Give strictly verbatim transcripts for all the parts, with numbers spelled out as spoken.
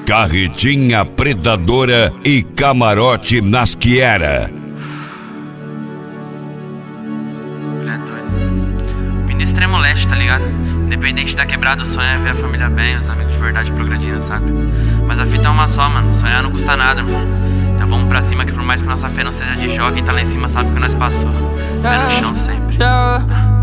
carretinha predadora e camarote nas que era. Ele é doido. Vim do extremo leste, tá ligado? Independente da quebrada, o sonho é ver a família bem, os amigos de verdade progredindo, saca? Mas a fita é uma só, mano. Sonhar não custa nada, mano. Então vamos pra cima, que por mais que nossa fé não seja de jogo, quem tá lá em cima sabe que nós passou. Pé no chão sempre. Yeah,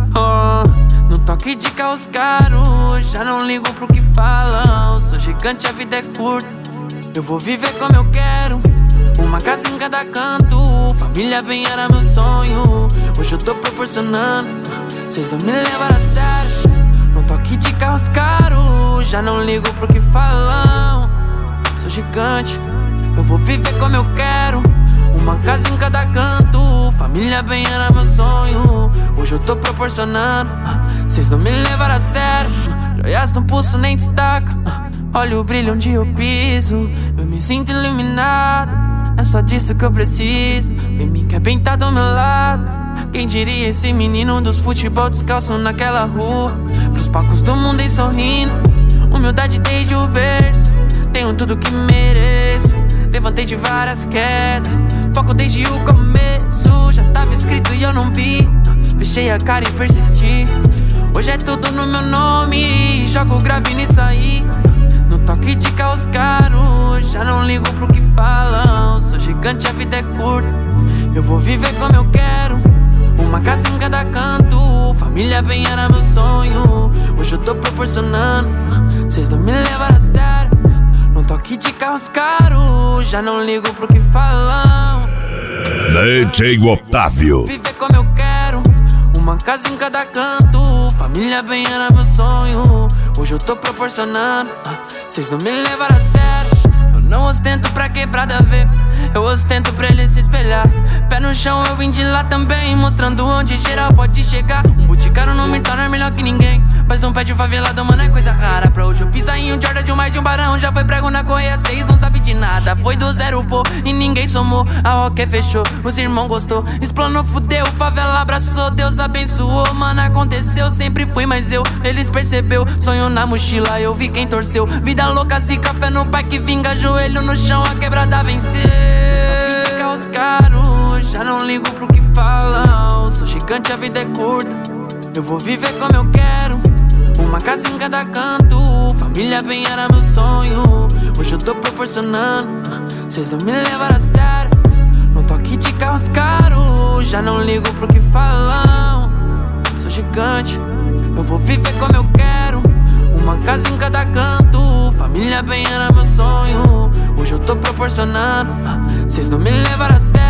oh, no toque de carros caros, já não ligo pro que falam. Sou gigante, a vida é curta, eu vou viver como eu quero. Uma casa em cada canto, família bem era meu sonho. Hoje eu tô proporcionando, cês não me levaram a sério. No toque de carros caros, já não ligo pro que falam. Sou gigante, eu vou viver como eu quero. Uma casa em cada canto, família bem era meu sonho. Hoje eu tô proporcionando, cês não me levaram a sério. Joias no pulso nem destaca, olha o brilho onde eu piso. Eu me sinto iluminado, é só disso que eu preciso. Vem mim quer bem tá do meu lado. Quem diria esse menino dos futebol descalço naquela rua. Pros palcos do mundo e sorrindo, humildade desde o berço. Tenho tudo que mereço, levantei de várias quedas. Foco desde o começo, já tava escrito e eu não vi. Fechei a cara e persisti. Hoje é tudo no meu nome, jogo grave nisso aí. No toque de carros caros, já não ligo pro que falam. Sou gigante, a vida é curta, eu vou viver como eu quero. Uma casa em cada canto, família bem era meu sonho. Hoje eu tô proporcionando, cês não me levaram a sério. No toque de carros caros, já não ligo pro que falam. D J Otávio. Viver como eu quero, uma casa em cada canto, família bem era meu sonho. Hoje eu tô proporcionando, cês não me levaram a sério. Eu não ostento pra quebrada ver, eu ostento pra ele se espelhar. Pé no chão eu vim de lá também, mostrando onde geral pode chegar. Um boticário não me torna melhor que ninguém, mas não pede favelado, mano, é coisa rara. Pra hoje eu pisar em um Jordan de um mais de um barão. Já foi prego na correia, seis não sabe de nada. Foi do zero, pô, e ninguém somou. A roque fechou, os irmãos gostou. Explanou, fudeu, favela abraçou. Deus abençoou, mano, aconteceu. Sempre fui mais eu, eles percebeu. Sonho na mochila, eu vi quem torceu. Vida louca, se café no pai que vinga. Joelho no chão, a quebrada venceu. De carros caros, já não ligo pro que falam. Sou gigante, a vida é curta, eu vou viver como eu quero. Uma casa em cada canto, família bem era meu sonho. Hoje eu tô proporcionando, cês não me levaram a sério. No toque de carros caros, já não ligo pro que falam. Sou gigante, eu vou viver como eu quero. Uma casa em cada canto, família bem era meu sonho. Hoje eu tô proporcionando, cês não me levaram a sério.